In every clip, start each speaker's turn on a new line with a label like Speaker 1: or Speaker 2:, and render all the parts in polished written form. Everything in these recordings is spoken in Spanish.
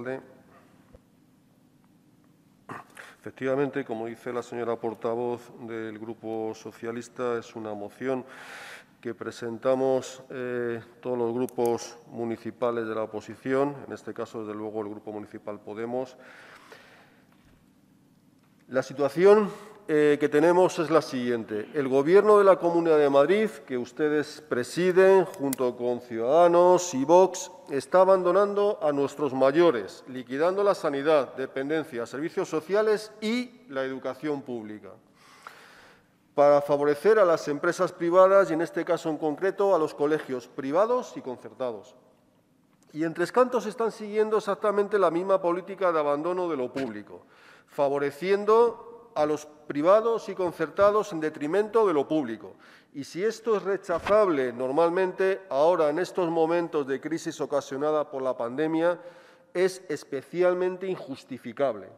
Speaker 1: alcalde. Efectivamente, como dice la señora portavoz del Grupo Socialista, es una moción que presentamos todos los grupos municipales de la oposición, en este caso, desde luego, el Grupo Municipal Podemos. La situación que tenemos es la siguiente. El Gobierno de la Comunidad de Madrid, que ustedes presiden junto con Ciudadanos y Vox, está abandonando a nuestros mayores, liquidando la sanidad, dependencia, servicios sociales y la educación pública, para favorecer a las empresas privadas y, en este caso en concreto, a los colegios privados y concertados. Y en Tres Cantos están siguiendo exactamente la misma política de abandono de lo público, favoreciendo a los privados y concertados en detrimento de lo público. Y si esto es rechazable normalmente, ahora en estos momentos de crisis ocasionada por la pandemia, es especialmente injustificable.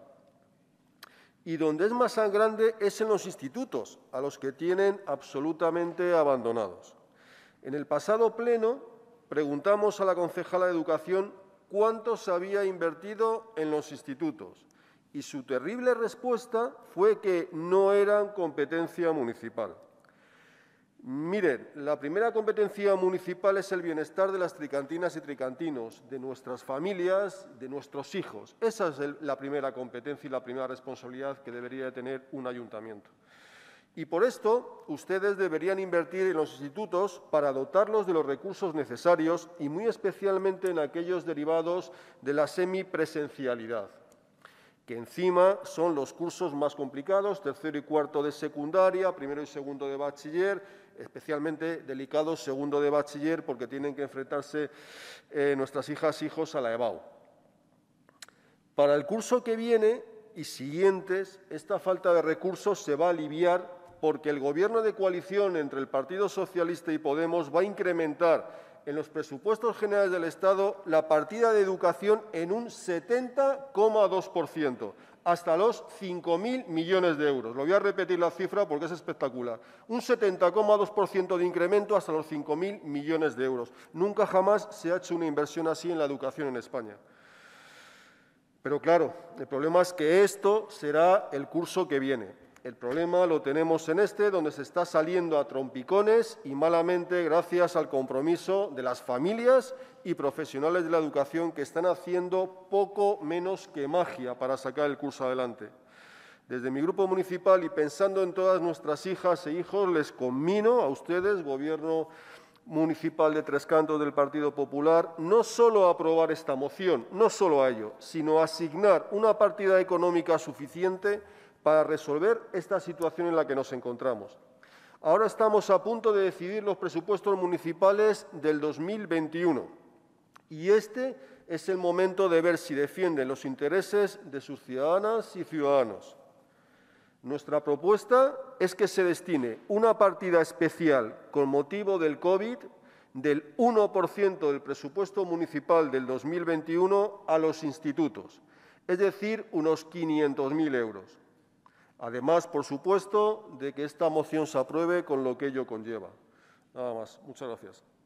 Speaker 1: Y donde es más sangrante es en los institutos, a los que tienen absolutamente abandonados. En el pasado pleno preguntamos a la concejala de Educación cuánto se había invertido en los institutos y su terrible respuesta fue que no eran competencia municipal. Miren, la primera competencia municipal es el bienestar de las tricantinas y tricantinos, de nuestras familias, de nuestros hijos. Esa es la primera competencia y la primera responsabilidad que debería de tener un ayuntamiento. Y por esto, ustedes deberían invertir en los institutos para dotarlos de los recursos necesarios y muy especialmente en aquellos derivados de la semipresencialidad, que encima son los cursos más complicados, tercero y cuarto de secundaria, primero y segundo de bachiller, especialmente delicados segundo de bachiller porque tienen que enfrentarse nuestras hijas e hijos a la EBAU. Para el curso que viene y siguientes, esta falta de recursos se va a aliviar porque el Gobierno de coalición entre el Partido Socialista y Podemos va a incrementar en los presupuestos generales del Estado la partida de educación en un 70,2%, hasta los 5.000 millones de euros. Lo voy a repetir la cifra porque es espectacular. Un 70,2% de incremento hasta los 5.000 millones de euros. Nunca jamás se ha hecho una inversión así en la educación en España. Pero claro, el problema es que esto será el curso que viene. El problema lo tenemos en donde se está saliendo a trompicones y malamente gracias al compromiso de las familias y profesionales de la educación que están haciendo poco menos que magia para sacar el curso adelante. Desde mi grupo municipal y pensando en todas nuestras hijas e hijos, les conmino a ustedes, Gobierno Municipal de Tres Cantos del Partido Popular, no solo a aprobar esta moción, no solo a ello, sino a asignar una partida económica suficiente para resolver esta situación en la que nos encontramos. Ahora estamos a punto de decidir los presupuestos municipales del 2021 y este es el momento de ver si defienden los intereses de sus ciudadanas y ciudadanos. Nuestra propuesta es que se destine una partida especial con motivo del COVID del 1% del presupuesto municipal del 2021 a los institutos, es decir, unos 500.000 euros. Además, por supuesto, de que esta moción se apruebe con lo que ello conlleva. Nada más. Muchas gracias.